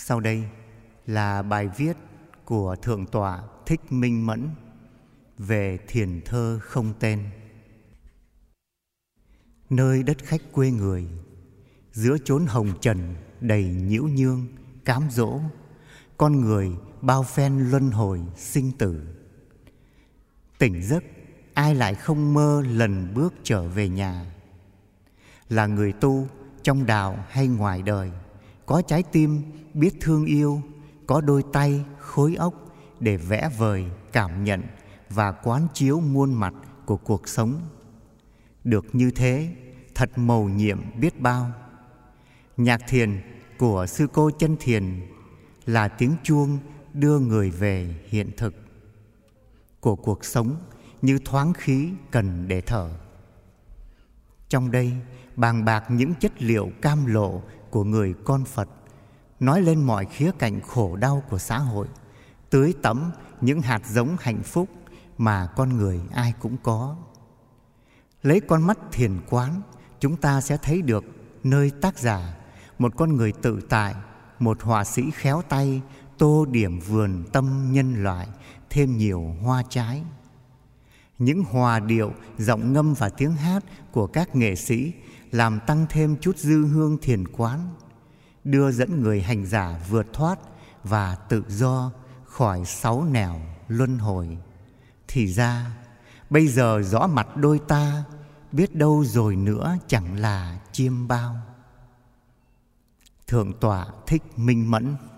Sau đây là bài viết của Thượng tọa Thích Minh Mẫn về thiền thơ không tên. Nơi đất khách quê người, giữa chốn hồng trần đầy nhiễu nhương, cám dỗ, con người bao phen luân hồi sinh tử. Tỉnh giấc, ai lại không mơ lần bước trở về nhà. Là người tu trong đạo hay ngoài đời, có trái tim biết thương yêu, có đôi tay khối óc để vẽ vời, cảm nhận và quán chiếu muôn mặt của cuộc sống. Được như thế, thật mầu nhiệm biết bao. Nhạc thiền của sư cô Chân Thiền là tiếng chuông đưa người về hiện thực của cuộc sống, như thoáng khí cần để thở. Trong đây bàn bạc những chất liệu cam lộ của người con Phật, nói lên mọi khía cạnh khổ đau của xã hội, tưới tẩm những hạt giống hạnh phúc mà con người ai cũng có. Lấy con mắt thiền quán, chúng ta sẽ thấy được nơi tác giả, một con người tự tại, một họa sĩ khéo tay tô điểm vườn tâm nhân loại thêm nhiều hoa trái. Những hòa điệu, giọng ngâm và tiếng hát của các nghệ sĩ làm tăng thêm chút dư hương thiền quán, đưa dẫn người hành giả vượt thoát và tự do khỏi sáu nẻo luân hồi. Thì ra, bây giờ rõ mặt đôi ta, biết đâu rồi nữa chẳng là chiêm bao. Thượng tọa Thích Minh Mẫn.